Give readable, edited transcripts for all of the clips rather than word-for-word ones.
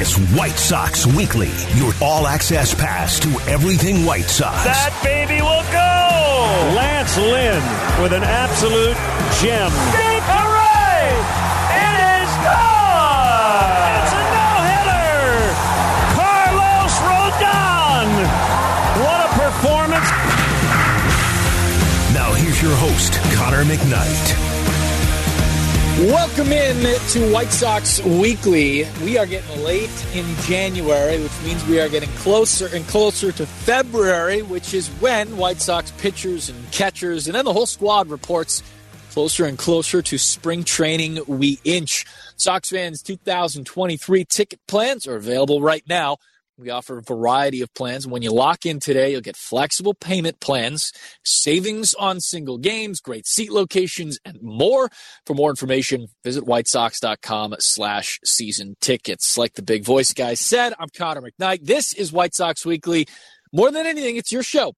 is White Sox Weekly, your all-access pass to everything White Sox. That baby will go! Lance Lynn with an absolute gem. Deep hooray! It is gone! It's a no-hitter! Carlos Rodon! What a performance! Now here's your host, Connor McKnight. Welcome in to White Sox Weekly. We are getting late in January, which means we are getting closer and closer to February, which is when White Sox pitchers and catchers and then the whole squad reports closer and closer to spring training we inch. Sox fans 2023 ticket plans are available right now. We offer a variety of plans. When you lock in today, you'll get flexible payment plans, savings on single games, great seat locations, and more. For more information, visit whitesox.com/season tickets. Like the big voice guy said, I'm Connor McKnight. This is White Sox Weekly. More than anything, it's your show.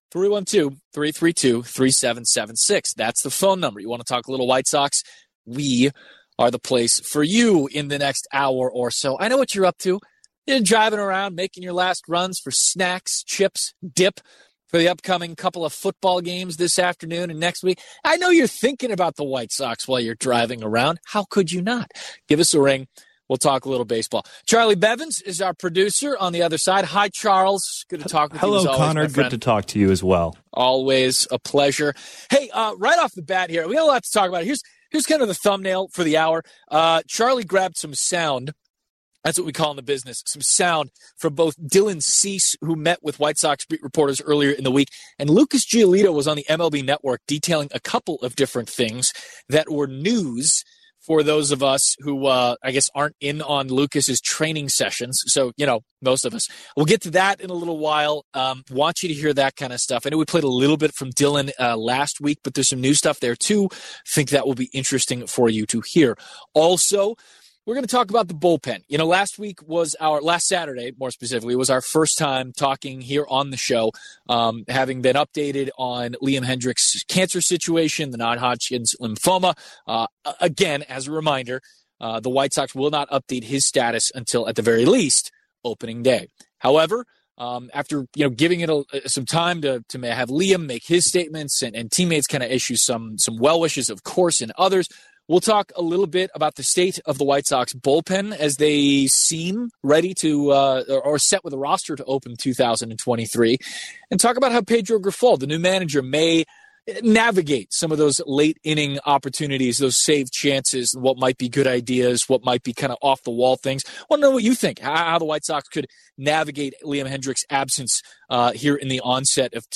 312-332-3776. That's the phone number. You want to talk a little White Sox? We are the place for you in the next hour or so. I know what you're up to. You're driving around, making your last runs for snacks, chips, dip for the upcoming couple of football games this afternoon and next week. I know you're thinking about the White Sox while you're driving around. How could you not? Give us a ring. We'll talk a little baseball. Charlie Bevins is our producer on the other side. Hi, Charles. Good to talk with you. Hello, Connor. Good to talk to you as well. Always a pleasure. Hey, right off the bat here, we got a lot to talk about. Here's kind of the thumbnail for the hour. Charlie grabbed some sound. That's what we call in the business, some sound from both Dylan Cease, who met with White Sox beat reporters earlier in the week, and Lucas Giolito was on the MLB Network detailing a couple of different things that were news for those of us who, I guess, aren't in on Lucas's training sessions. So, most of us. We'll get to that in a little while. Want you to hear that kind of stuff. I know we played a little bit from Dylan last week, but there's some new stuff there, too. Think that will be interesting for you to hear. Also, we're going to talk about the bullpen. Last Saturday, more specifically, was our first time talking here on the show, having been updated on Liam Hendriks' cancer situation, the non-Hodgkin's lymphoma. Again, as a reminder, the White Sox will not update his status until, at the very least, opening day. However, after giving it some time to have Liam make his statements and teammates kind of issue some well wishes, of course, and others, we'll talk a little bit about the state of the White Sox bullpen as they seem ready to or set with a roster to open 2023, and talk about how Pedro Grifol, the new manager, may navigate some of those late inning opportunities, those saved chances, what might be good ideas, what might be kind of off the wall things. I want to know what you think, how the White Sox could navigate Liam Hendriks' absence here in the onset of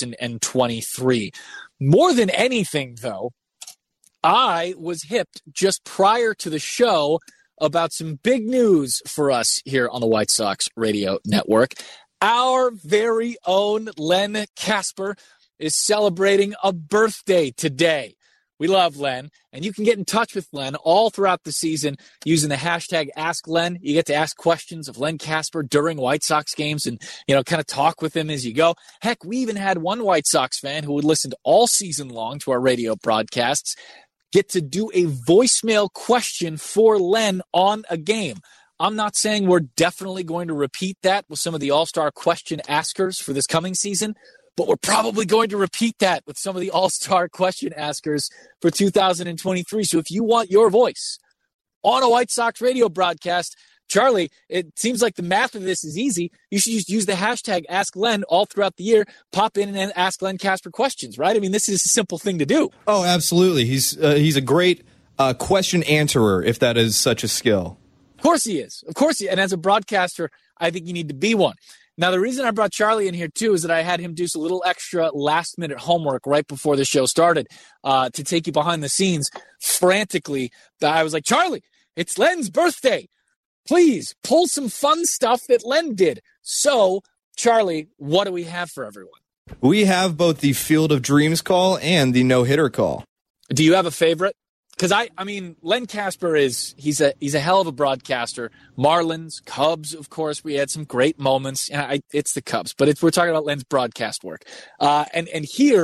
2023. More than anything, though, I was hipped just prior to the show about some big news for us here on the White Sox Radio Network. Our very own Len Kasper is celebrating a birthday today. We love Len, and you can get in touch with Len all throughout the season using the hashtag AskLen. You get to ask questions of Len Kasper during White Sox games and, kind of talk with him as you go. Heck, we even had one White Sox fan who would listen all season long to our radio broadcasts get to do a voicemail question for Len on a game. I'm not saying we're definitely going to repeat that with some of the all-star question askers for this coming season, but we're probably going to repeat that with some of the all-star question askers for 2023. So if you want your voice on a White Sox radio broadcast, Charlie, it seems like the math of this is easy. You should just use the hashtag AskLen all throughout the year. Pop in and ask Len Kasper questions, right? I mean, this is a simple thing to do. Oh, absolutely. He's a great question answerer, if that is such a skill. Of course he is. And as a broadcaster, I think you need to be one. Now, the reason I brought Charlie in here, too, is that I had him do some little extra last-minute homework right before the show started to take you behind the scenes frantically. I was like, Charlie, it's Len's birthday. Please pull some fun stuff that Len did. So, Charlie, what do we have for everyone? We have both the Field of Dreams call and the no-hitter call. Do you have a favorite? Because I mean, Len Kasper he's a hell of a broadcaster. Marlins, Cubs, of course, we had some great moments. It's the Cubs, but we're talking about Len's broadcast work. And here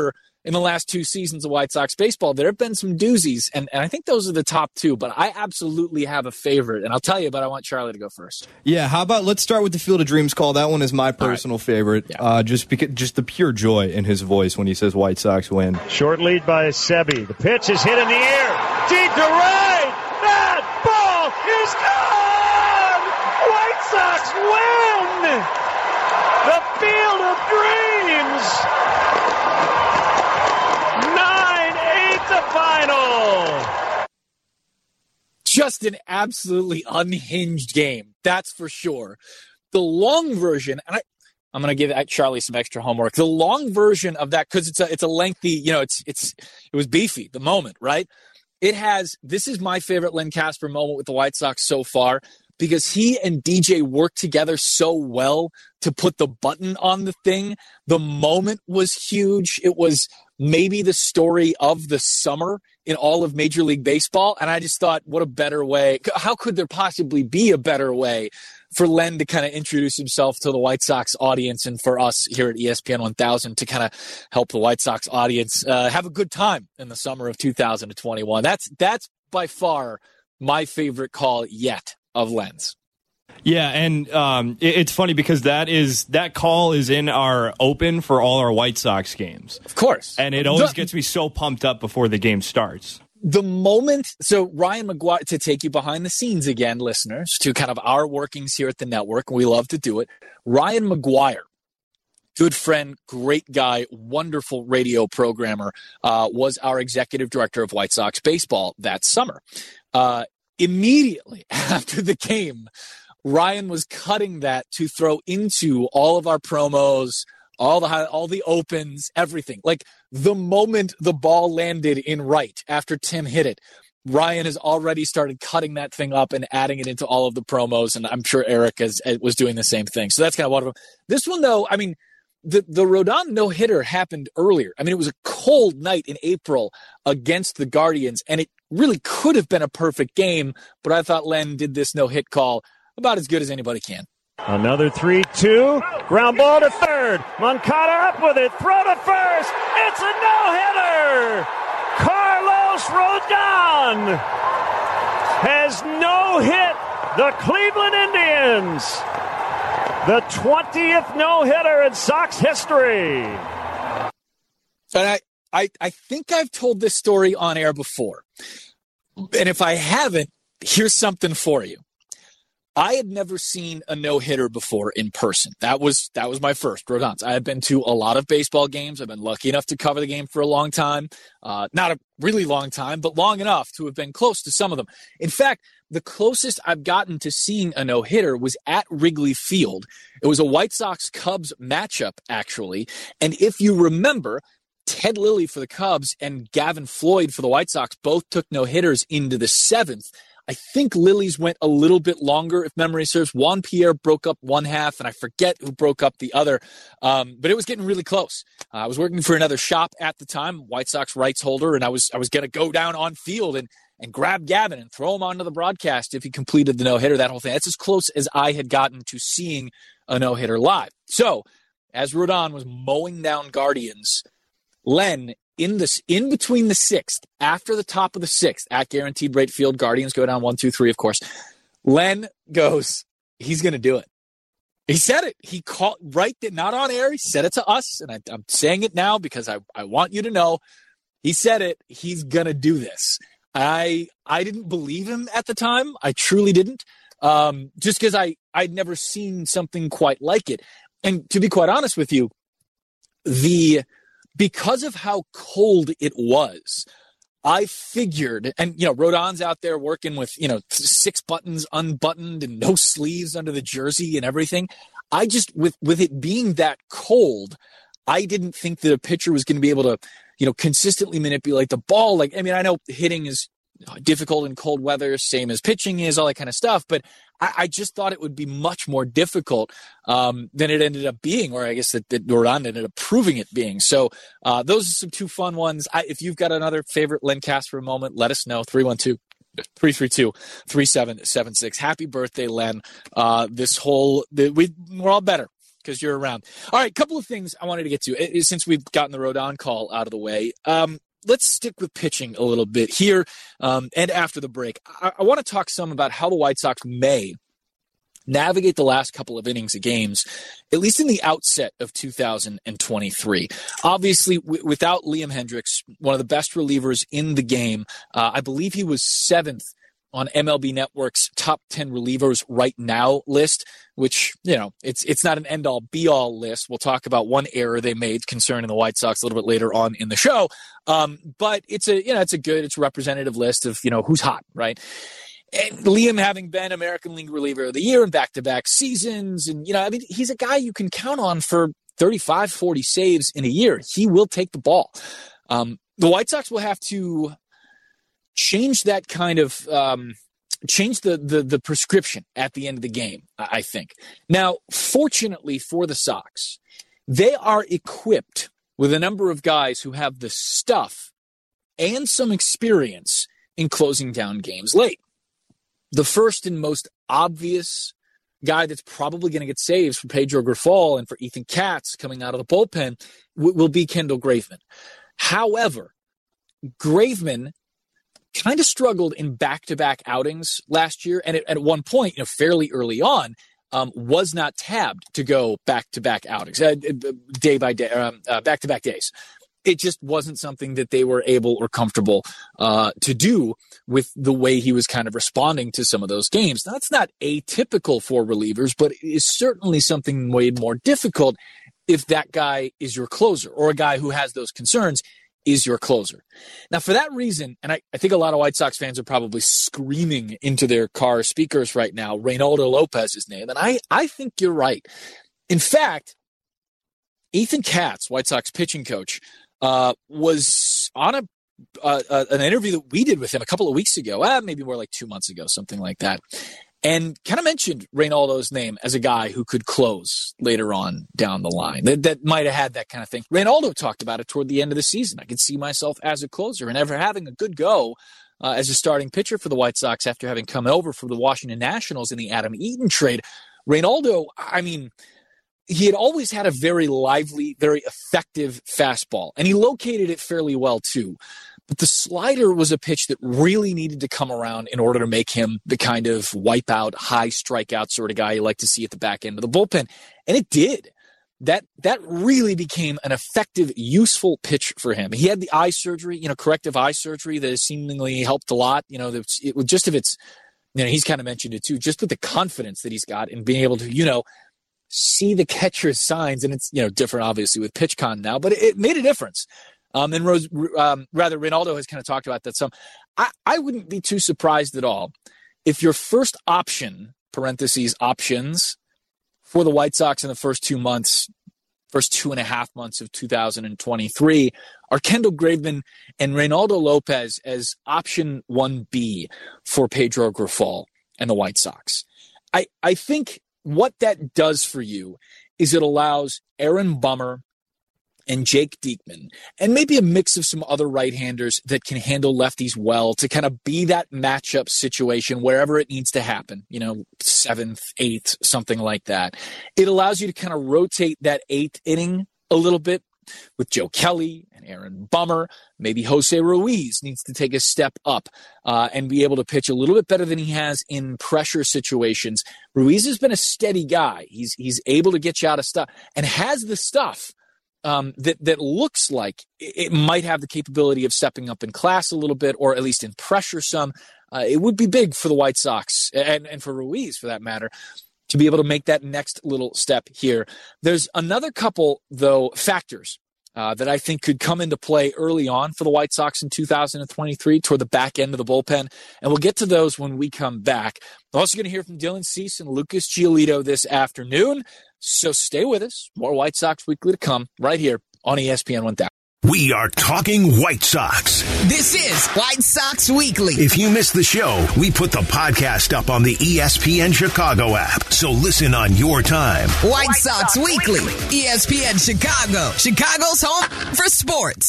in the last 2 seasons of White Sox baseball. There have been some doozies, and I think those are the top 2, but I absolutely have a favorite, and I'll tell you, but I want Charlie to go first. Yeah, how about let's start with the Field of Dreams call. That one is my personal favorite. Yeah. Just the pure joy in his voice when he says White Sox win. Short lead by Sebi. The pitch is hit in the air. Deep to right. That ball is gone. White Sox win. The Field of Dreams. 9-8 the final. Just an absolutely unhinged game. That's for sure. The long version, and I'm going to give Charlie some extra homework. The long version of that, because it's a lengthy, it was beefy, the moment, right? This is my favorite Len Kasper moment with the White Sox so far, because he and DJ worked together so well to put the button on the thing. The moment was huge. It was maybe the story of the summer in all of Major League Baseball. And I just thought, what a better way. How could there possibly be a better way for Len to kind of introduce himself to the White Sox audience, and for us here at ESPN 1000 to kind of help the White Sox audience have a good time in the summer of 2021. That's by far my favorite call yet of Len's. Yeah, and it's funny because that call is in our open for all our White Sox games. Of course. And it always gets me so pumped up before the game starts. The moment, so Ryan McGuire, to take you behind the scenes again, listeners, to kind of our workings here at the network, and we love to do it, Ryan McGuire, good friend, great guy, wonderful radio programmer, was our executive director of White Sox baseball that summer. Immediately after the game, Ryan was cutting that to throw into all of our promos, all the opens, everything. Like the moment the ball landed in right after Tim hit it, Ryan has already started cutting that thing up and adding it into all of the promos, and I'm sure Eric was doing the same thing. So that's kind of one of them. This one, though, I mean, the Rodon no-hitter happened earlier. I mean, it was a cold night in April against the Guardians, and it really could have been a perfect game, but I thought Len did this no-hit call about as good as anybody can. Another 3-2. Ground ball to third. Moncada up with it. Throw to first. It's a no-hitter. Carlos Rodon has no-hit the Cleveland Indians. The 20th no-hitter in Sox history. And I think I've told this story on air before. And if I haven't, here's something for you. I had never seen a no-hitter before in person. That was my first, Rodon's. I have been to a lot of baseball games. I've been lucky enough to cover the game for a long time. Not a really long time, but long enough to have been close to some of them. In fact, the closest I've gotten to seeing a no-hitter was at Wrigley Field. It was a White Sox-Cubs matchup, actually. And if you remember, Ted Lilly for the Cubs and Gavin Floyd for the White Sox both took no-hitters into the 7th. I think Lilly's went a little bit longer, if memory serves. Juan Pierre broke up one half, and I forget who broke up the other. But it was getting really close. I was working for another shop at the time, White Sox rights holder, and I was going to go down on field and grab Gavin and throw him onto the broadcast if he completed the no-hitter, that whole thing. That's as close as I had gotten to seeing a no-hitter live. So, as Rodon was mowing down Guardians, Len, in between the 6th, after the top of the 6th, at Guaranteed Rate Field, Guardians go down 1-2-3, of course. Len goes, he's going to do it. He said it. He called right there, not on air. He said it to us, and I'm saying it now because I want you to know. He said it. He's going to do this. I didn't believe him at the time. I truly didn't, just because I'd never seen something quite like it. And to be quite honest with you, because of how cold it was, I figured, and, Rodon's out there working with, 6 buttons unbuttoned and no sleeves under the jersey and everything. I just, with it being that cold, I didn't think that a pitcher was going to be able to, consistently manipulate the ball. I know hitting is difficult in cold weather, same as pitching is, all that kind of stuff, but I just thought it would be much more difficult than it ended up being, or I guess that Rodon ended up proving it being. So those are some 2 fun ones. If you've got another favorite Len Kasper moment, let us know. 312-332-3776. Happy birthday, Len. We're all better because you're around. All right, couple of things I wanted to get to since we've gotten the Rodon call out of the way. Let's stick with pitching a little bit here and after the break. I want to talk some about how the White Sox may navigate the last couple of innings of games, at least in the outset of 2023. Obviously, without Liam Hendriks, one of the best relievers in the game, I believe he was 7th on MLB Network's top 10 relievers right now list, which, it's not an end-all, be-all list. We'll talk about one error they made concerning the White Sox a little bit later on in the show. But it's a representative list of, who's hot, right? And Liam having been American League Reliever of the Year in back-to-back seasons. And, he's a guy you can count on for 35, 40 saves in a year. He will take the ball. The White Sox will have to change that kind of change the prescription at the end of the game, I think. Now, fortunately for the Sox, they are equipped with a number of guys who have the stuff and some experience in closing down games late. The first and most obvious guy that's probably going to get saves for Pedro Grifol and for Ethan Katz coming out of the bullpen will be Kendall Graveman. However, Graveman kind of struggled in back-to-back outings last year, and at one point, fairly early on, was not tabbed to go back-to-back outings, day by day, back-to-back days. It just wasn't something that they were able or comfortable to do with the way he was kind of responding to some of those games. Now, that's not atypical for relievers, but it is certainly something way more difficult if that guy is your closer or a guy who has those concerns is your closer. Now, for that reason, and I think a lot of White Sox fans are probably screaming into their car speakers right now, Reynaldo Lopez's name, and I think you're right. In fact, Ethan Katz, White Sox pitching coach, was on an interview that we did with him a couple of weeks ago, maybe more like 2 months ago, something like that, and kind of mentioned Reynaldo's name as a guy who could close later on down the line. That might have had that kind of thing. Reynaldo talked about it toward the end of the season. I could see myself as a closer and ever having a good go as a starting pitcher for the White Sox after having come over from the Washington Nationals in the Adam Eaton trade. Reynaldo, he had always had a very lively, very effective fastball, and he located it fairly well too. But the slider was a pitch that really needed to come around in order to make him the kind of wipeout, high strikeout sort of guy you like to see at the back end of the bullpen. And it did. That really became an effective, useful pitch for him. He had the eye surgery, corrective eye surgery that seemingly helped a lot. It was just if it's, he's kind of mentioned it too, just with the confidence that he's got in being able to, see the catcher's signs. And it's, different obviously with PitchCon now, but it made a difference. And Reynaldo has kind of talked about that some. I wouldn't be too surprised at all if your first option, parentheses, options, for the White Sox in the first 2.5 months of 2023 are Kendall Graveman and Reynaldo Lopez as option 1B for Pedro Grifol and the White Sox. I think what that does for you is it allows Aaron Bummer and Jake Diekman, and maybe a mix of some other right-handers that can handle lefties well, to kind of be that matchup situation wherever it needs to happen, 7th, 8th, something like that. It allows you to kind of rotate that 8th inning a little bit with Joe Kelly and Aaron Bummer. Maybe Jose Ruiz needs to take a step up and be able to pitch a little bit better than he has in pressure situations. Ruiz has been a steady guy. He's able to get you out of stuff and has the stuff that looks like it might have the capability of stepping up in class a little bit, or at least in pressure some. It would be big for the White Sox and for Ruiz, for that matter, to be able to make that next little step here. There's another couple, though, factors that I think could come into play early on for the White Sox in 2023 toward the back end of the bullpen, and we'll get to those when we come back. We're also going to hear from Dylan Cease and Lucas Giolito this afternoon, so stay with us. More White Sox Weekly to come right here on ESPN 1000. We are talking White Sox. This is White Sox Weekly. If you missed the show, we put the podcast up on the ESPN Chicago app, so listen on your time. White Sox Weekly, ESPN Chicago, Chicago's home for sports.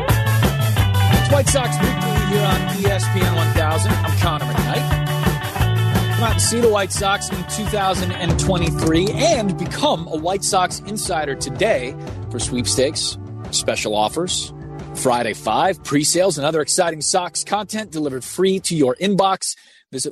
It's White Sox Weekly here on ESPN 1000. I'm Connor McKnight. See the White Sox in 2023 and become a White Sox insider today for sweepstakes, special offers, Friday 5, pre-sales, and other exciting Sox content delivered free to your inbox. Visit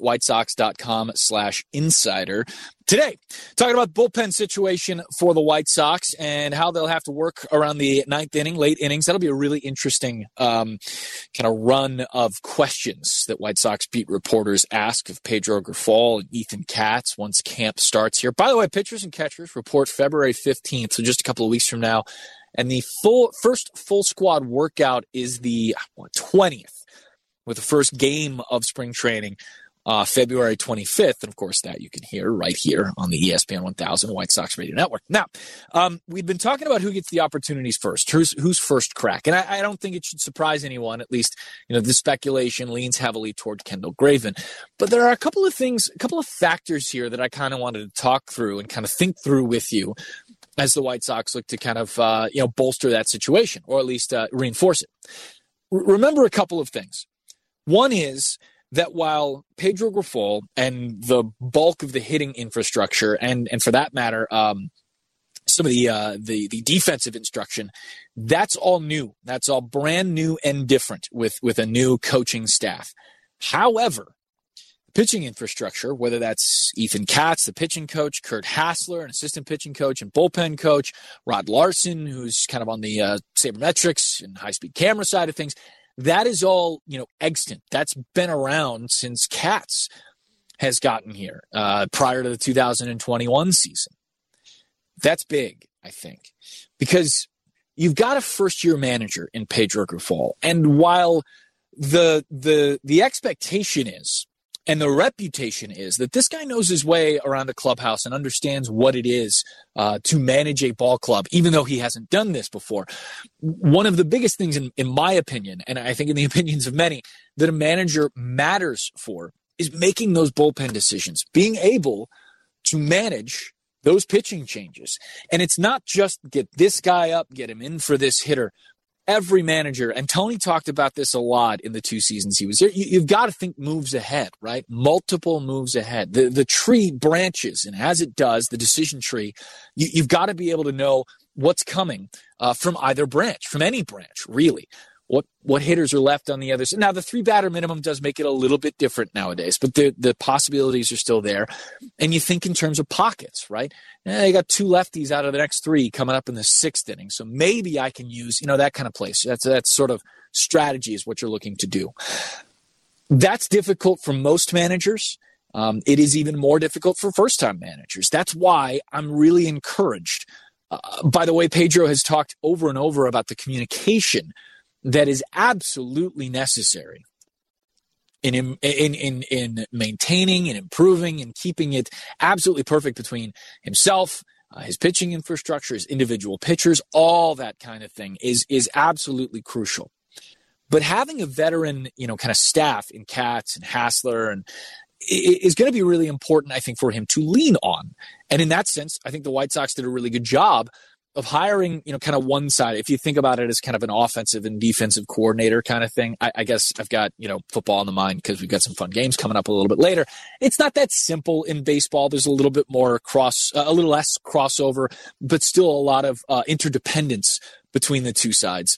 whitesox.com/insider. Today, talking about the bullpen situation for the White Sox and how they'll have to work around the ninth inning, late innings. That'll be a really interesting kind of run of questions that White Sox beat reporters ask of Pedro Grifol and Ethan Katz once camp starts here. By the way, pitchers and catchers report February 15th, so just a couple of weeks from now. And the first full squad workout is the 20th, with the first game of spring training February 25th. And, of course, that you can hear right here on the ESPN 1000 White Sox Radio Network. Now, we've been talking about who gets the opportunities first, who's first crack. And I don't think it should surprise anyone, at least, the speculation leans heavily toward Kendall Graveman. But there are a couple of factors here that I kind of wanted to talk through and kind of think through with you as the White Sox look to kind of, bolster that situation, or at least reinforce it. Remember a couple of things. One is that while Pedro Grifol and the bulk of the hitting infrastructure, and for that matter, some of the defensive instruction, that's all new. That's all brand new and different with a new coaching staff. However, pitching infrastructure, whether that's Ethan Katz, the pitching coach, Kurt Hassler, an assistant pitching coach and bullpen coach, Rod Larson, who's kind of on the sabermetrics and high-speed camera side of things, that is all, extant. That's been around since Katz has gotten here prior to the 2021 season. That's big, I think, because you've got a first-year manager in Pedro Grifol, and while the expectation is, and the reputation is, that this guy knows his way around the clubhouse and understands what it is to manage a ball club, even though he hasn't done this before. One of the biggest things, in my opinion, and I think in the opinions of many, that a manager matters for is making those bullpen decisions, being able to manage those pitching changes. And it's not just get this guy up, get him in for this hitter. Every manager, and Tony talked about this a lot in the 2 seasons he was here, you've got to think moves ahead, right? Multiple moves ahead. The tree branches, and as it does, the decision tree, you've got to be able to know what's coming from either branch, from any branch, really. What hitters are left on the other side. Now, the 3-batter minimum does make it a little bit different nowadays, but the possibilities are still there. And you think in terms of pockets, right? You got 2 lefties out of the next 3 coming up in the 6th inning, so maybe I can use, that kind of place. That's sort of strategy is what you're looking to do. That's difficult for most managers. It is even more difficult for first-time managers. That's why I'm really encouraged by the way Pedro has talked over and over about the communication that is absolutely necessary in maintaining and improving and keeping it absolutely perfect between himself, his pitching infrastructure, his individual pitchers, all that kind of thing is absolutely crucial. But having a veteran, kind of staff in Katz and Hassler and is going to be really important, I think, for him to lean on. And in that sense, I think the White Sox did a really good job of hiring, kind of one side. If you think about it as kind of an offensive and defensive coordinator kind of thing, I guess I've got, football on the mind because we've got some fun games coming up a little bit later. It's not that simple in baseball. There's a little bit more a little less crossover, but still a lot of interdependence between the two sides.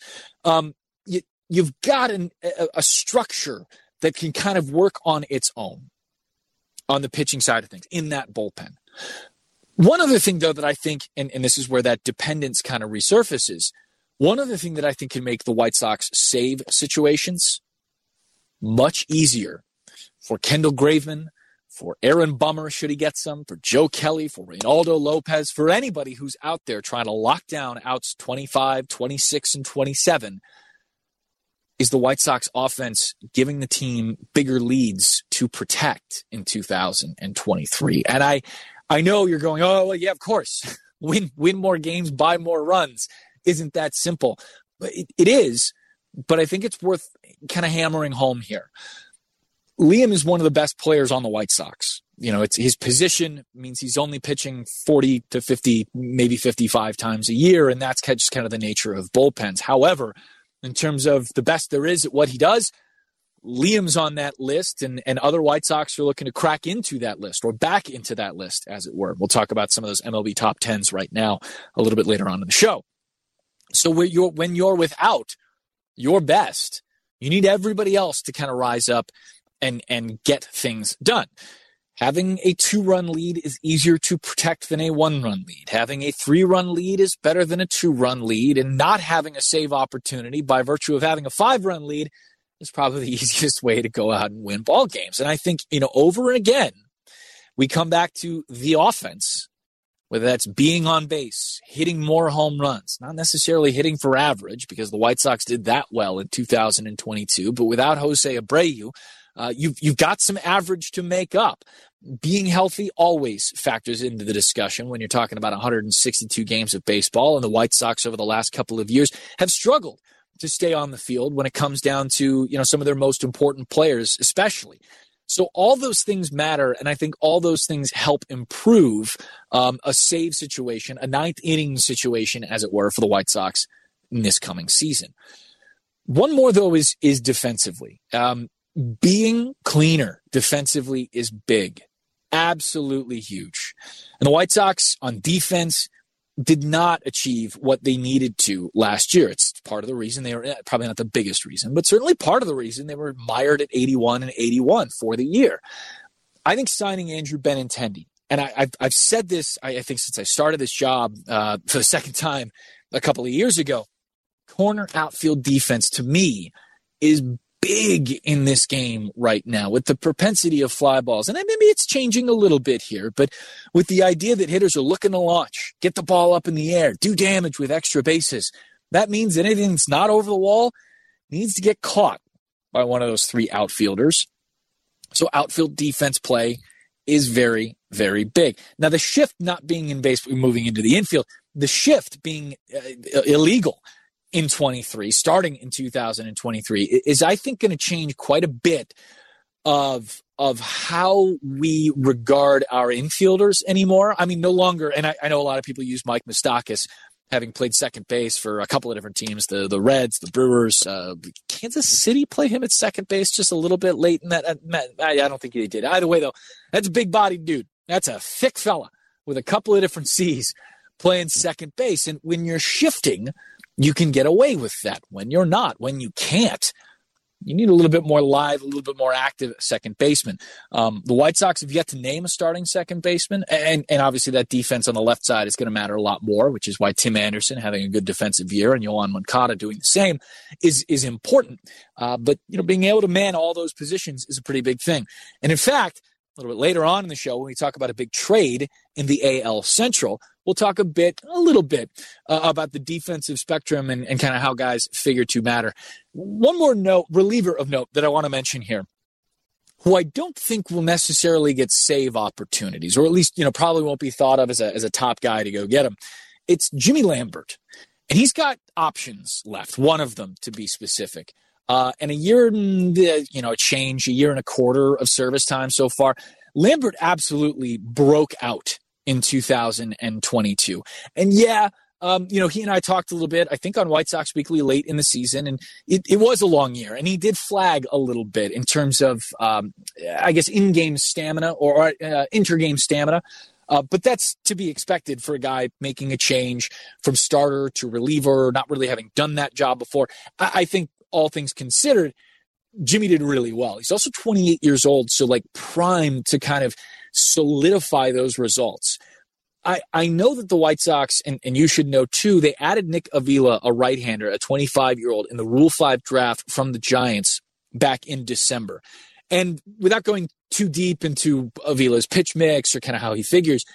You've got a structure that can kind of work on its own on the pitching side of things in that bullpen. One other thing, though, that I think, and this is where that dependence kind of resurfaces, one other thing that I think can make the White Sox save situations much easier for Kendall Graveman, for Aaron Bummer, should he get some, for Joe Kelly, for Reynaldo Lopez, for anybody who's out there trying to lock down outs 25, 26, and 27, is the White Sox offense giving the team bigger leads to protect in 2023. And I know you're going, oh, well, yeah, of course. Win more games, buy more runs. Isn't that simple? It is, but I think it's worth kind of hammering home here. Liam is one of the best players on the White Sox. It's his position means he's only pitching 40 to 50, maybe 55 times a year, and that's just kind of the nature of bullpens. However, in terms of the best there is at what he does, Liam's on that list, and other White Sox are looking to crack into that list or back into that list, as it were. We'll talk about some of those MLB top 10s right now a little bit later on in the show. So when you're without your best, you need everybody else to kind of rise up and get things done. Having a 2-run lead is easier to protect than a 1-run lead. Having a 3-run lead is better than a 2-run lead, and not having a save opportunity by virtue of having a 5-run lead is probably the easiest way to go out and win ball games. And I think, over and again, we come back to the offense, whether that's being on base, hitting more home runs, not necessarily hitting for average, because the White Sox did that well in 2022, but without Jose Abreu, you've got some average to make up. Being healthy always factors into the discussion when you're talking about 162 games of baseball, and the White Sox over the last couple of years have struggled to stay on the field when it comes down to, some of their most important players, especially. So all those things matter, and I think all those things help improve a save situation, a ninth inning situation, as it were, for the White Sox in this coming season. One more, though, is defensively. Being cleaner defensively is big, absolutely huge. And the White Sox on defense did not achieve what they needed to last year. It's part of the reason they were, probably not the biggest reason, but certainly part of the reason they were mired at 81 and 81 for the year. I think signing Andrew Benintendi, and I've said this, I think since I started this job for the second time a couple of years ago, corner outfield defense to me is big in this game right now with the propensity of fly balls. And maybe it's changing a little bit here, but with the idea that hitters are looking to launch, get the ball up in the air, do damage with extra bases, that means that anything that's not over the wall needs to get caught by one of those 3 outfielders. So outfield defense play is very, very big. Now, the shift not being in base, moving into the infield, the shift being illegal in 23, starting in 2023, is, I think, going to change quite a bit of how we regard our infielders anymore. I mean, no longer, and I know a lot of people use Mike Moustakas, having played second base for a couple of different teams, the Reds, the Brewers, Kansas City play him at second base just a little bit late in that. I don't think they did. Either way, though, that's a big-bodied dude. That's a thick fella with a couple of different C's playing second base. And when you're shifting, you can get away with that. When you're not, when you can't, you need a little bit more live, a little bit more active second baseman. The White Sox have yet to name a starting second baseman, and obviously that defense on the left side is going to matter a lot more, which is why Tim Anderson having a good defensive year and Yoan Moncada doing the same is important. But being able to man all those positions is a pretty big thing. And in fact, a little bit later on in the show, when we talk about a big trade in the AL Central, we'll talk a little bit about the defensive spectrum and kind of how guys figure to matter. One more reliever of note that I want to mention here, who I don't think will necessarily get save opportunities, or at least, probably won't be thought of as a top guy to go get him. It's Jimmy Lambert. And he's got options left, one of them to be specific. And a year and, a year and a quarter of service time so far. Lambert absolutely broke out in 2022. And he and I talked a little bit, I think on White Sox Weekly late in the season, and it was a long year, and he did flag a little bit in terms of, in-game stamina or inter-game stamina. But that's to be expected for a guy making a change from starter to reliever, not really having done that job before. I think all things considered, Jimmy did really well. He's also 28 years old, so primed to kind of solidify those results. I know that the White Sox, and you should know too, they added Nick Avila, a right-hander, a 25-year-old, in the Rule 5 draft from the Giants back in December. And without going too deep into Avila's pitch mix or kind of how he figures,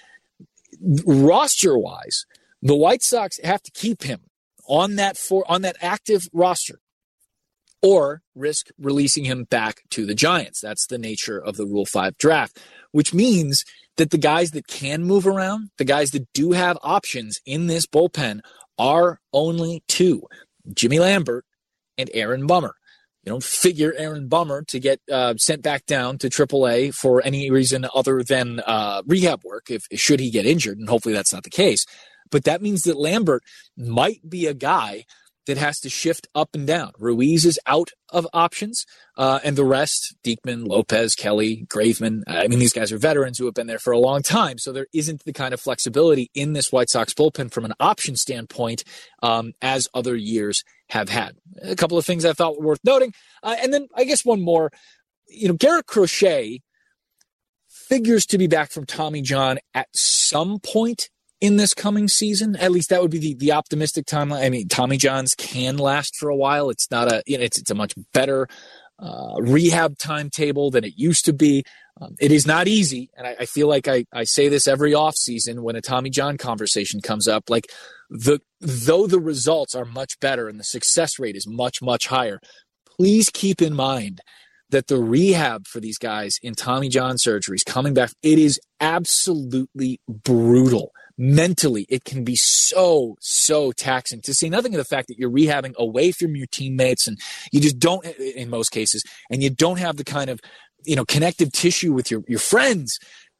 roster-wise, the White Sox have to keep him on that active roster, or risk releasing him back to the Giants. That's the nature of the Rule 5 draft, which means that the guys that can move around, the guys that do have options in this bullpen, are only 2, Jimmy Lambert and Aaron Bummer. You don't figure Aaron Bummer to get sent back down to AAA for any reason other than rehab work, should he get injured, and hopefully that's not the case. But that means that Lambert might be a guy that has to shift up and down. Ruiz is out of options, and the rest, Diekman, Lopez, Kelly, Graveman, these guys are veterans who have been there for a long time, so there isn't the kind of flexibility in this White Sox bullpen from an option standpoint as other years have had. A couple of things I thought were worth noting, and then I guess one more. Garrett Crochet figures to be back from Tommy John at some point in this coming season. At least that would be the optimistic timeline. Tommy Johns can last for a while. It's not it's a much better rehab timetable than it used to be. It is not easy. And I feel like I say this every offseason when a Tommy John conversation comes up, like though the results are much better and the success rate is much, much higher, please keep in mind that the rehab for these guys in Tommy John surgeries coming back, it is absolutely brutal. Mentally, it can be so taxing, to say nothing of the fact that you're rehabbing away from your teammates and you just don't, in most cases, and you don't have the kind of, connective tissue with your friends.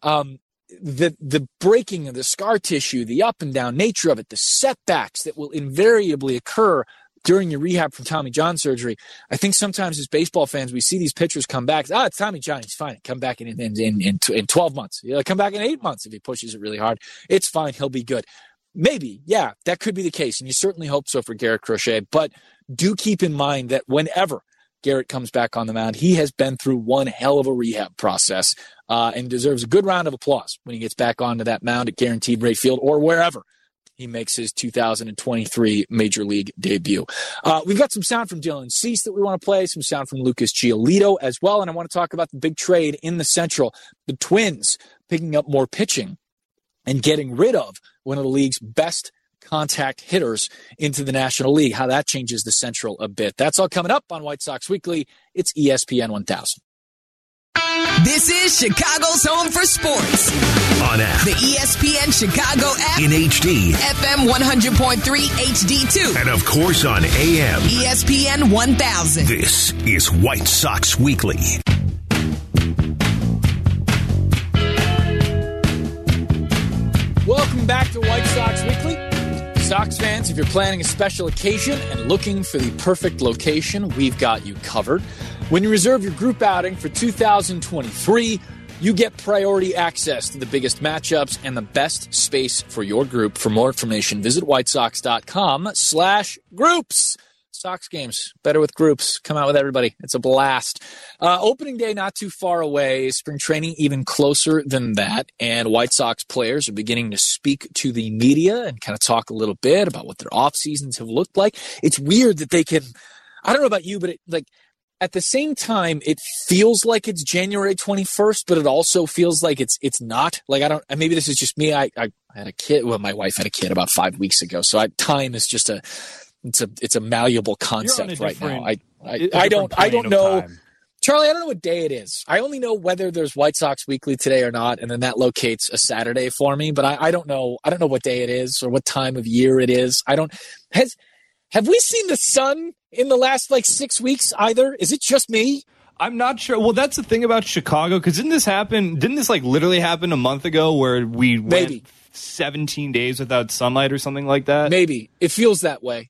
The breaking of the scar tissue, the up and down nature of it, the setbacks that will invariably occur during your rehab from Tommy John surgery. I think sometimes as baseball fans, we see these pitchers come back. It's Tommy John. He's fine. Come back in 12 months. Come back in 8 months if he pushes it really hard. It's fine. He'll be good. Maybe. Yeah, that could be the case. And you certainly hope so for Garrett Crochet. But do keep in mind that whenever Garrett comes back on the mound, he has been through one hell of a rehab process and deserves a good round of applause when he gets back onto that mound at Guaranteed Rate Field or wherever he makes his 2023 Major League debut. We've got some sound from Dylan Cease that we want to play, some sound from Lucas Giolito as well, and I want to talk about the big trade in the Central, the Twins picking up more pitching and getting rid of one of the league's best contact hitters into the National League, how that changes the Central a bit. That's all coming up on White Sox Weekly. It's ESPN 1000. This is Chicago's home for sports. On app. The ESPN Chicago app. In HD. FM 100.3 HD2. And of course on AM. ESPN 1000. This is White Sox Weekly. Welcome back to White Sox Weekly. Sox fans, if you're planning a special occasion and looking for the perfect location, we've got you covered. When you reserve your group outing for 2023, you get priority access to the biggest matchups and the best space for your group. For more information, visit whitesox.com/groups. Sox games, better with groups. Come out with everybody. It's a blast. Opening day not too far away. Spring training even closer than that. And White Sox players are beginning to speak to the media and kind of talk a little bit about what their off seasons have looked like. It's weird that they can, I don't know about you, but at the same time, it feels like it's January 21st, but it also feels like it's not. Maybe this is just me. I had a kid. Well, my wife had a kid about 5 weeks ago. So time is just it's a malleable concept right now. I don't know. Time. Charlie, I don't know what day it is. I only know whether there's White Sox Weekly today or not, and then that locates a Saturday for me. But I don't know. I don't know what day it is or what time of year it is. Have we seen the sun in the last 6 weeks either? Is it just me? I'm not sure. Well, that's the thing about Chicago, because didn't this literally happen a month ago where we went 17 days without sunlight or something like that? Maybe. It feels that way.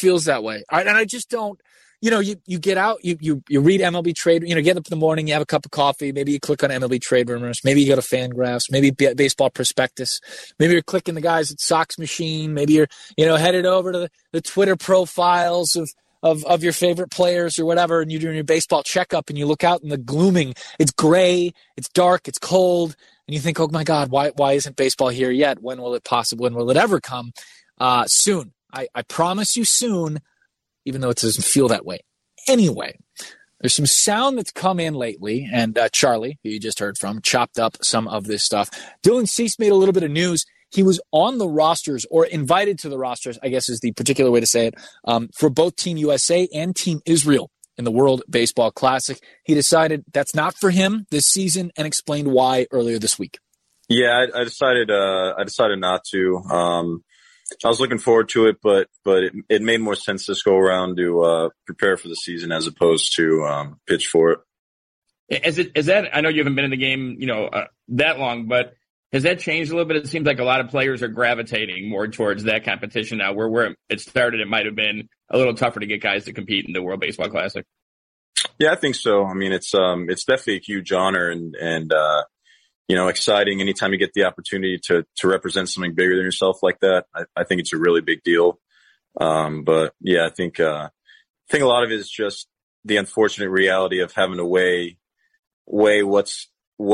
And I just don't, you get out, you read MLB Trade, get up in the morning, you have a cup of coffee, maybe you click on MLB Trade Rumors, maybe you go to Fangraphs, maybe Baseball Prospectus, maybe you're clicking the guys at Sox Machine, maybe you're, headed over to the Twitter profiles of your favorite players or whatever, and you're doing your baseball checkup and you look out in the glooming, it's gray, it's dark, it's cold, and you think, oh my God, why isn't baseball here yet? When will it ever come? Soon. I promise you soon, even though it doesn't feel that way. Anyway, there's some sound that's come in lately, and Charlie, who you just heard from, chopped up some of this stuff. Dylan Cease made a little bit of news. He was on the rosters, or invited to the rosters, I guess is the particular way to say it, for both Team USA and Team Israel in the World Baseball Classic. He decided that's not for him this season and explained why earlier this week. Yeah, I decided not to. I was looking forward to it, but it made more sense this go around to prepare for the season as opposed to pitch for it. Is that? I know you haven't been in the game, that long, but Has that changed a little bit? It seems like a lot of players are gravitating more towards that competition now. Where it started, it might have been a little tougher to get guys to compete in the World Baseball Classic. Yeah, I think so. I mean, it's definitely a huge honor and exciting anytime you get the opportunity to represent something bigger than yourself like that. I think it's a really big deal. But yeah, I think a lot of it is just the unfortunate reality of having to weigh what's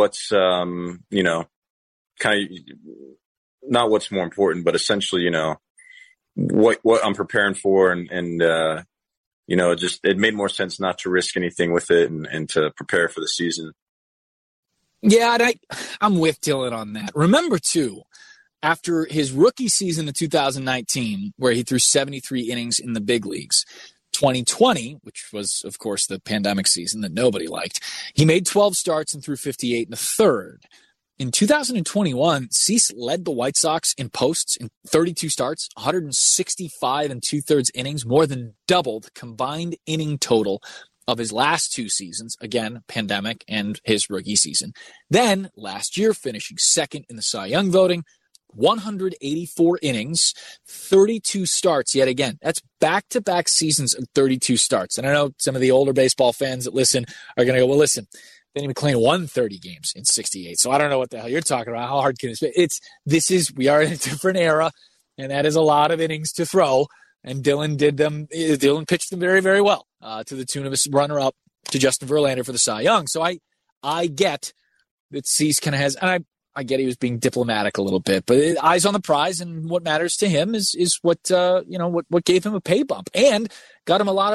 kind of not what's more important, but essentially, what I'm preparing for and it made more sense not to risk anything with it and to prepare for the season. Yeah, and I'm with Dylan on that. Remember, too, after his rookie season in 2019, where he threw 73 innings in the big leagues, 2020, which was, of course, the pandemic season that nobody liked, he made 12 starts and threw 58 in a third. In 2021, Cease led the White Sox in posts in 32 starts, 165 and 2/3 innings, more than double the combined inning total of his last two seasons, again, pandemic and his rookie season. Then, last year, finishing second in the Cy Young voting, 184 innings, 32 starts yet again. That's back-to-back seasons of 32 starts. And I know some of the older baseball fans that listen are going to go, well, listen, Danny McLain won 30 games in 68. So I don't know what the hell you're talking about. How hard can it be? We are in a different era, and that is a lot of innings to throw. And Dylan pitched them very, very well, to the tune of a runner-up to Justin Verlander for the Cy Young. So I get that Cease kind of has, and I get he was being diplomatic a little bit, but eyes on the prize, and what matters to him is what gave him a pay bump and got him a lot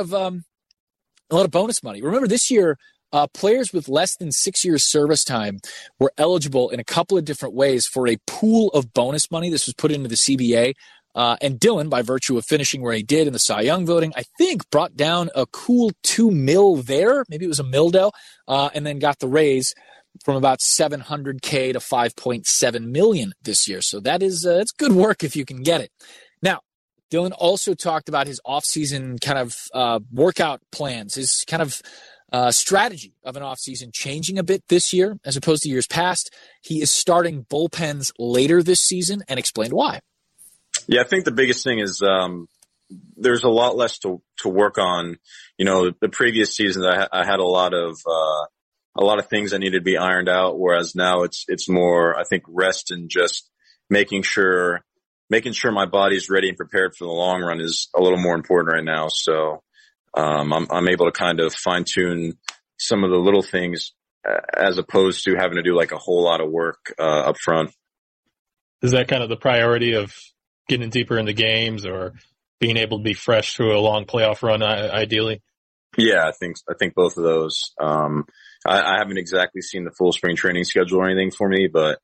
of bonus money. Remember this year, players with less than 6 years service time were eligible in a couple of different ways for a pool of bonus money. This was put into the CBA. And Dylan, by virtue of finishing where he did in the Cy Young voting, I think brought down a cool $2 million there. Maybe it was $1 million, and then got the raise from about $700K to $5.7 million this year. So that is it's good work if you can get it. Now, Dylan also talked about his offseason kind of workout plans, his kind of strategy of an offseason changing a bit this year as opposed to years past. He is starting bullpens later this season and explained why. Yeah, I think the biggest thing is there's a lot less to work on. The previous seasons I had a lot of things that needed to be ironed out, whereas now it's more, I think, rest and just making sure my body's ready and prepared for the long run is a little more important right now. So I'm able to kind of fine tune some of the little things as opposed to having to do like a whole lot of work up front. Is that kind of the priority of getting deeper into games or being able to be fresh through a long playoff run, ideally? Yeah, I think both of those. I haven't exactly seen the full spring training schedule or anything for me, but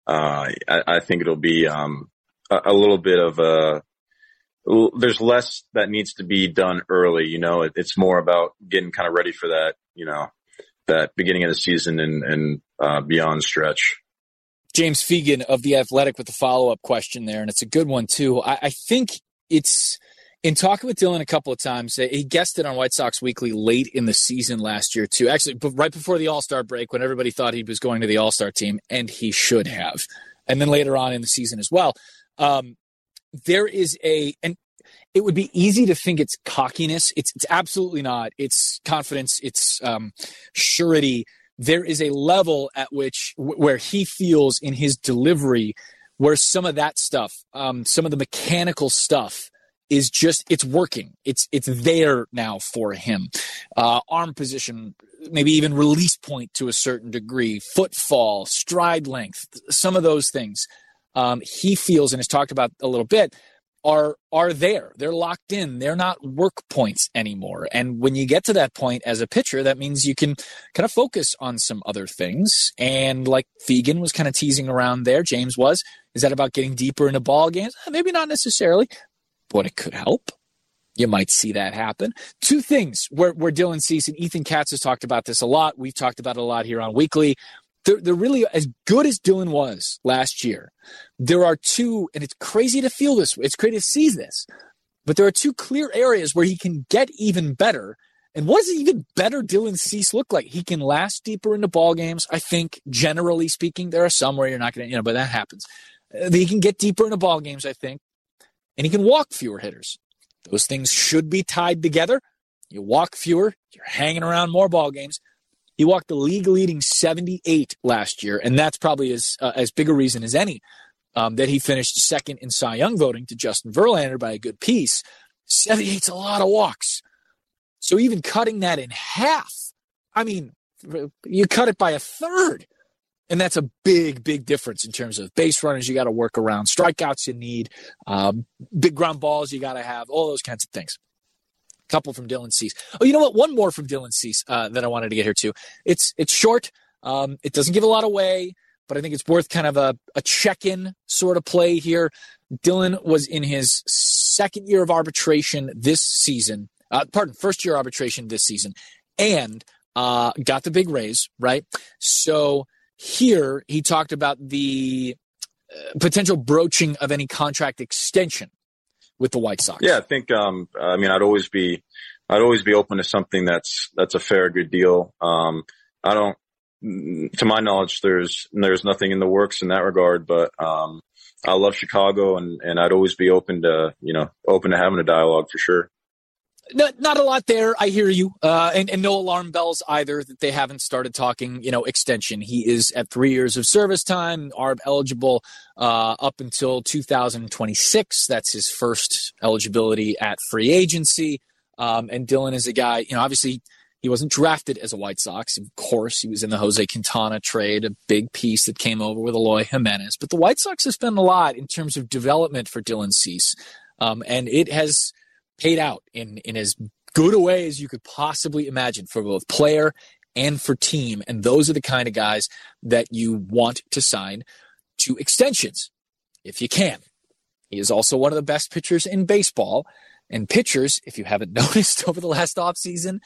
I think it'll be a little bit of there's less that needs to be done early. It's more about getting kind of ready for that, that beginning of the season and beyond stretch. James Fegan of The Athletic with the follow-up question there, and it's a good one, too. I think it's, in talking with Dylan a couple of times, he guested on White Sox Weekly late in the season last year, too. Actually, right before the All-Star break when everybody thought he was going to the All-Star team, and he should have. And then later on in the season as well. There is and it would be easy to think it's cockiness. It's absolutely not. It's confidence. It's surety. There is a level at where he feels in his delivery where some of that stuff, some of the mechanical stuff is just, it's working. It's there now for him. Arm position, maybe even release point to a certain degree, footfall, stride length, some of those things he feels and has talked about a little bit are there. They're locked in. They're not work points anymore. And when you get to that point as a pitcher, that means you can kind of focus on some other things. And like Fegan was kind of teasing around there, James was, is that about getting deeper into ball games? Maybe not necessarily, but it could help. You might see that happen. Two things where Dylan Cease and Ethan Katz has talked about this a lot. We've talked about it a lot here on Weekly. They're really, as good as Dylan was last year, there are two, and it's crazy to feel this way, it's crazy to see this, but there are two clear areas where he can get even better, And what does even better Dylan Cease look like? He can last deeper into ball games. I think, generally speaking, there are some where you're not going to, but that happens. He can get deeper into ball games, I think, and he can walk fewer hitters. Those things should be tied together. You walk fewer, you're hanging around more ball games. He walked the league-leading 78 last year, and that's probably as big a reason as any that he finished second in Cy Young voting to Justin Verlander by a good piece. 78's a lot of walks. So even cutting that in half, I mean, you cut it by a third. And that's a big, big difference in terms of base runners you got to work around, strikeouts you need, big ground balls you got to have, all those kinds of things. A couple from Dylan Cease. Oh, you know what? One more from Dylan Cease that I wanted to get here too. It's short. It doesn't give a lot away, but I think it's worth kind of a check-in sort of play here. Dylan was in his second year of arbitration this season. First year arbitration this season, and got the big raise, right? So here he talked about the potential broaching of any contract extension with the White Sox. Yeah, I think. I'd always be open to something that's a fair, good deal. I don't, to my knowledge, there's nothing in the works in that regard. But I love Chicago, and I'd always be open to having a dialogue for sure. Not a lot there. I hear you. And no alarm bells either that they haven't started talking, extension. He is at 3 years of service time, ARB eligible up until 2026. That's his first eligibility at free agency. And Dylan is a guy, obviously he wasn't drafted as a White Sox. Of course, he was in the Jose Quintana trade, a big piece that came over with Eloy Jimenez. But the White Sox have spent a lot in terms of development for Dylan Cease. And it has paid out in as good a way as you could possibly imagine for both player and for team. And those are the kind of guys that you want to sign to extensions if you can. He is also one of the best pitchers in baseball. And pitchers, if you haven't noticed over the last offseason,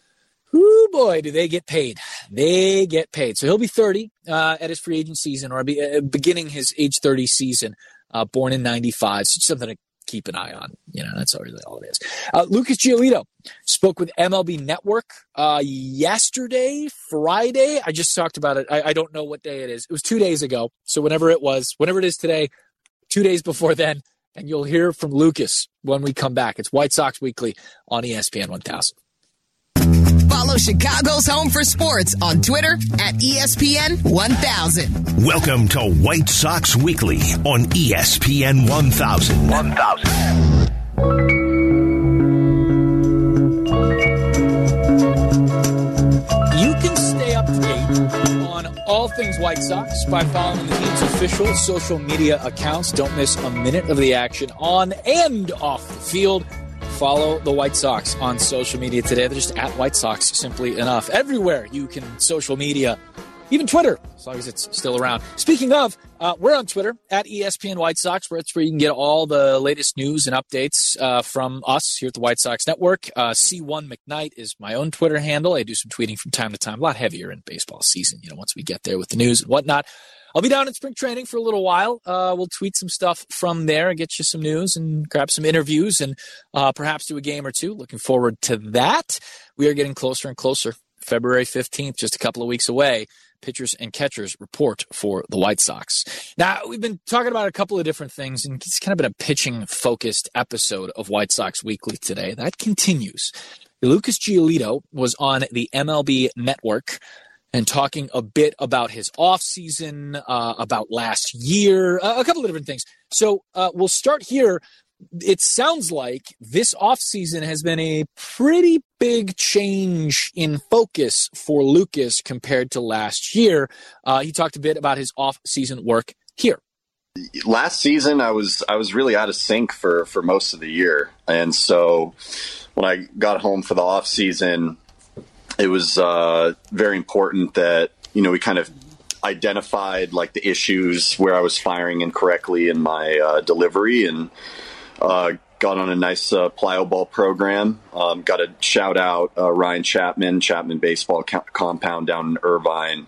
oh boy, do they get paid. They get paid. So he'll be 30 at his free agent season, or beginning his age 30 season, born in 95. So something to keep an eye on. That's really all it is. Lucas Giolito spoke with MLB Network yesterday, Friday. I just talked about it. I don't know what day it is. It was 2 days ago. So whenever it is today, 2 days before then, and you'll hear from Lucas when we come back. It's White Sox Weekly on ESPN 1000. Follow Chicago's Home for Sports on Twitter at ESPN 1000. Welcome to White Sox Weekly on ESPN 1000. You can stay up to date on all things White Sox by following the team's official social media accounts. Don't miss a minute of the action on and off the field. Follow the White Sox on social media today. They're just at White Sox, simply enough. Everywhere you can social media, even Twitter, as long as it's still around. Speaking of, we're on Twitter at ESPN White Sox, where it's where you can get all the latest news and updates from us here at the White Sox Network. C1 McKnight is my own Twitter handle. I do some tweeting from time to time, a lot heavier in baseball season, once we get there with the news and whatnot. I'll be down in spring training for a little while. We'll tweet some stuff from there and get you some news and grab some interviews and perhaps do a game or two. Looking forward to that. We are getting closer and closer. February 15th, just a couple of weeks away. Pitchers and catchers report for the White Sox. Now, we've been talking about a couple of different things, and it's kind of been a pitching-focused episode of White Sox Weekly today. That continues. Lucas Giolito was on the MLB Network and talking a bit about his offseason, about last year, a couple of different things. So we'll start here. It sounds like this offseason has been a pretty big change in focus for Lucas compared to last year. He talked a bit about his offseason work here. Last season, I was really out of sync for most of the year. And so when I got home for the offseason, it was very important that, we kind of identified like the issues where I was firing incorrectly in my delivery, and got on a nice plyo ball program. Got to shout out Ryan Chapman Baseball Compound down in Irvine.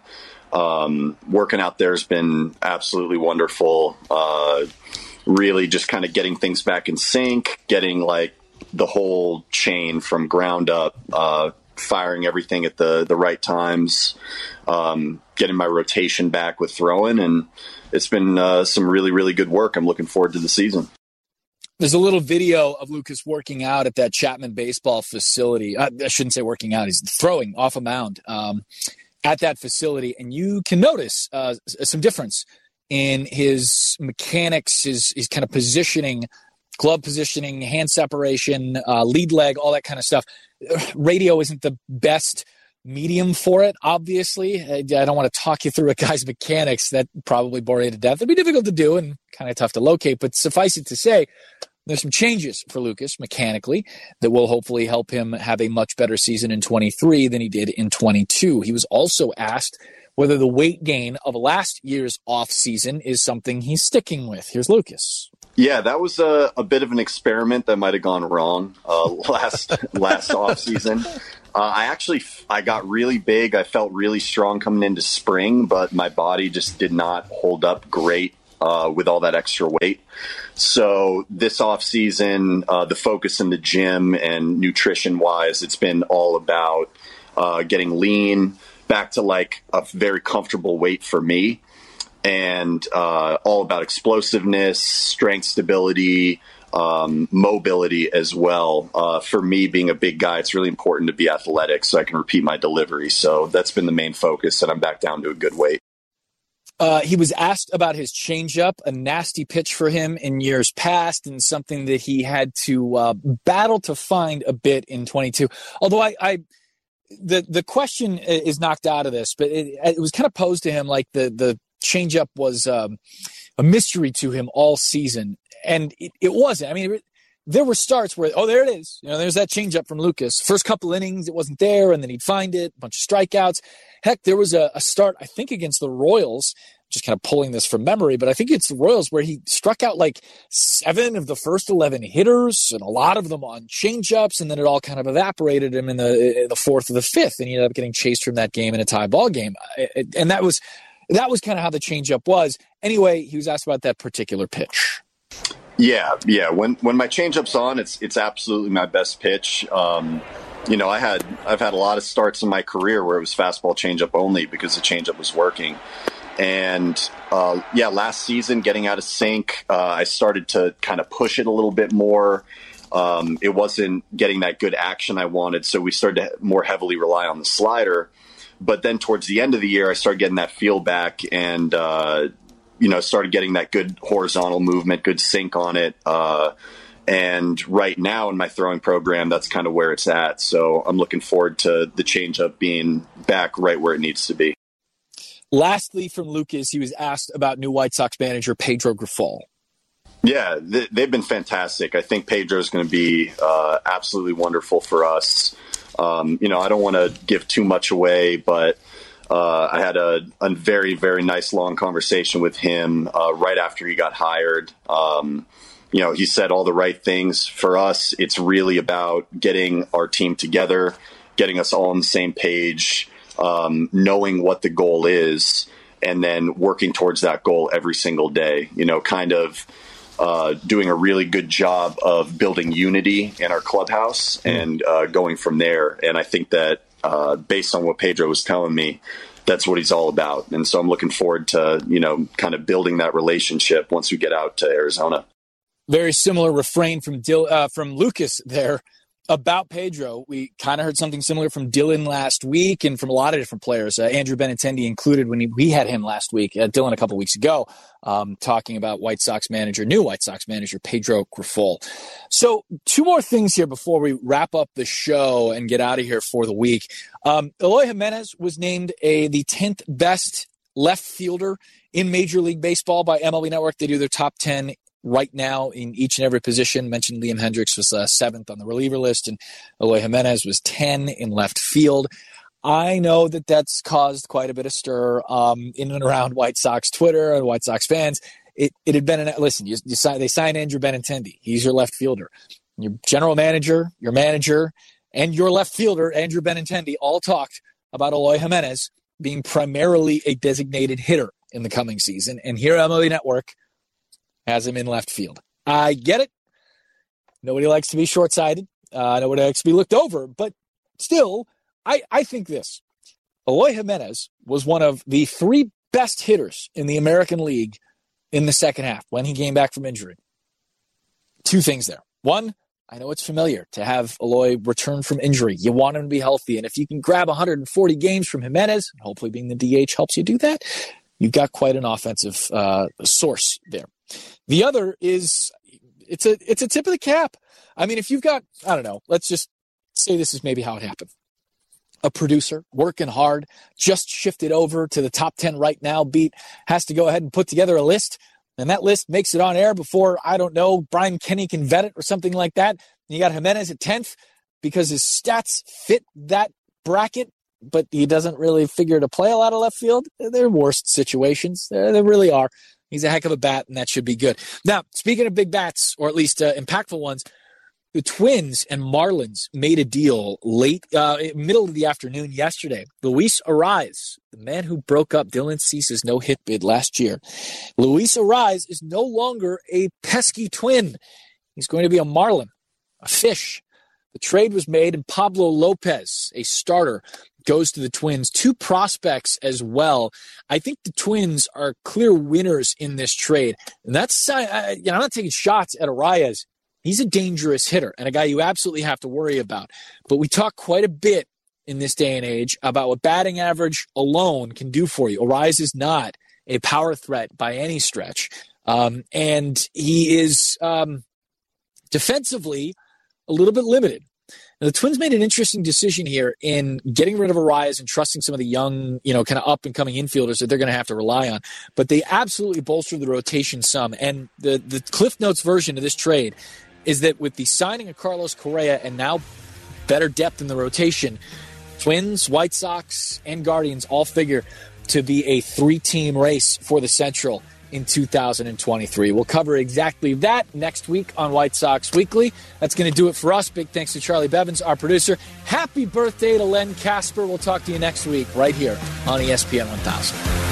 Working out there has been absolutely wonderful. Really just kind of getting things back in sync, getting like the whole chain from ground up, firing everything at the right times, getting my rotation back with throwing, and it's been some really, really good work. I'm looking forward to the season. There's a little video of Lucas working out at that Chapman baseball facility. I shouldn't say working out. He's throwing off a mound at that facility, and you can notice some difference in his mechanics, his kind of positioning, glove positioning, hand separation, lead leg, all that kind of stuff. Radio isn't the best medium for it, obviously. I don't want to talk you through a guy's mechanics. That probably bore you to death. It'd be difficult to do and kind of tough to locate, but suffice it to say, there's some changes for Lucas mechanically that will hopefully help him have a much better season in 23 than he did in 22. He was also asked whether the weight gain of last year's off season is something he's sticking with. Here's Lucas. Yeah, that was a bit of an experiment that might have gone wrong last off season. I got really big. I felt really strong coming into spring, but my body just did not hold up great with all that extra weight. So this off season, the focus in the gym and nutrition wise, it's been all about getting lean, back to like a very comfortable weight for me, and all about explosiveness, strength, stability, mobility as well. For me, being a big guy, it's really important to be athletic so I can repeat my delivery. So that's been the main focus, and I'm back down to a good weight. He was asked about his changeup, a nasty pitch for him in years past, and something that he had to battle to find a bit in 22. Although the question is knocked out of this, but it was kind of posed to him like the changeup was a mystery to him all season, and it wasn't. I mean, there were starts where, there it is. There's that changeup from Lucas. First couple innings, it wasn't there, and then he'd find it, a bunch of strikeouts. Heck, there was a start, I think, against the Royals, just kind of pulling this from memory, but I think it's the Royals where he struck out like 7 of the first 11 hitters, and a lot of them on changeups, and then it all kind of evaporated him in the 4th or the 5th, and he ended up getting chased from that game in a tie ball game. And that was kind of how the changeup was. Anyway, he was asked about that particular pitch. Yeah. When my changeup's on, it's absolutely my best pitch. I've had a lot of starts in my career where it was fastball changeup only because the changeup was working. And last season, getting out of sync, I started to kind of push it a little bit more. It wasn't getting that good action I wanted, so we started to more heavily rely on the slider. But then towards the end of the year, I started getting that feel back and started getting that good horizontal movement, good sync on it. And right now in my throwing program, that's kind of where it's at. So I'm looking forward to the changeup being back right where it needs to be. Lastly, from Lucas, he was asked about new White Sox manager Pedro Grifol. Yeah, they've been fantastic. I think Pedro's going to be absolutely wonderful for us. I don't want to give too much away, but I had a very, very nice long conversation with him right after he got hired. He said all the right things. For us, it's really about getting our team together, getting us all on the same page, knowing what the goal is, and then working towards that goal every single day. Doing a really good job of building unity in our clubhouse and going from there. And I think that based on what Pedro was telling me, that's what he's all about. And so I'm looking forward to, kind of building that relationship once we get out to Arizona. Very similar refrain from Lucas there about Pedro. We kind of heard something similar from Dylan last week and from a lot of different players, Andrew Benintendi included when we had him last week, Dylan a couple weeks ago, talking about new White Sox manager Pedro Grifol. So 2 more things here before we wrap up the show and get out of here for the week. Eloy Jimenez was named the 10th best left fielder in Major League Baseball by MLB Network. They do their top 10 right now in each and every position. Mentioned Liam Hendriks was 7th on the reliever list, and Eloy Jimenez was 10 in left field. I know that that's caused quite a bit of stir in and around White Sox Twitter and White Sox fans. It had been they signed Andrew Benintendi. He's your left fielder. Your general manager, your manager, and your left fielder, Andrew Benintendi, all talked about Eloy Jimenez being primarily a designated hitter in the coming season. And here MLB Network has him in left field. I get it. Nobody likes to be short-sighted. Nobody likes to be looked over. But still, I think this. Eloy Jimenez was one of the 3 best hitters in the American League in the second half when he came back from injury. 2 things there. One, I know it's familiar to have Eloy return from injury. You want him to be healthy. And if you can grab 140 games from Jimenez, hopefully being the DH helps you do that, you've got quite an offensive source there. The other is it's a tip of the cap. I mean, if you've got, I don't know, let's just say this is maybe how it happened. A producer working hard, just shifted over to the top 10 right now beat, has to go ahead and put together a list. And that list makes it on air before, I don't know, Brian Kenny can vet it or something like that. You got Jimenez at 10th because his stats fit that bracket, but he doesn't really figure to play a lot of left field. They're worst situations. They really are. He's a heck of a bat, and that should be good. Now, speaking of big bats, or at least impactful ones, the Twins and Marlins made a deal late, middle of the afternoon yesterday. Luis Arraez, the man who broke up Dylan Cease's no-hit bid last year. Luis Arraez is no longer a pesky Twin. He's going to be a Marlin, a fish. The trade was made, and Pablo Lopez, a starter, goes to the Twins. 2 prospects as well. I think the Twins are clear winners in this trade. And that's, I'm not taking shots at Arraez. He's a dangerous hitter and a guy you absolutely have to worry about. But we talk quite a bit in this day and age about what batting average alone can do for you. Arraez is not a power threat by any stretch. And he is defensively a little bit limited. Now, the Twins made an interesting decision here in getting rid of Arraez and trusting some of the young, kind of up-and-coming infielders that they're going to have to rely on. But they absolutely bolstered the rotation some. And the Cliff Notes version of this trade is that with the signing of Carlos Correa and now better depth in the rotation, Twins, White Sox, and Guardians all figure to be a 3-team race for the Central in 2023. We'll cover exactly that next week on White Sox Weekly. That's going to do it for us. Big thanks to Charlie Bevins, our producer. Happy birthday to Len Casper. We'll talk to you next week right here on ESPN 1000.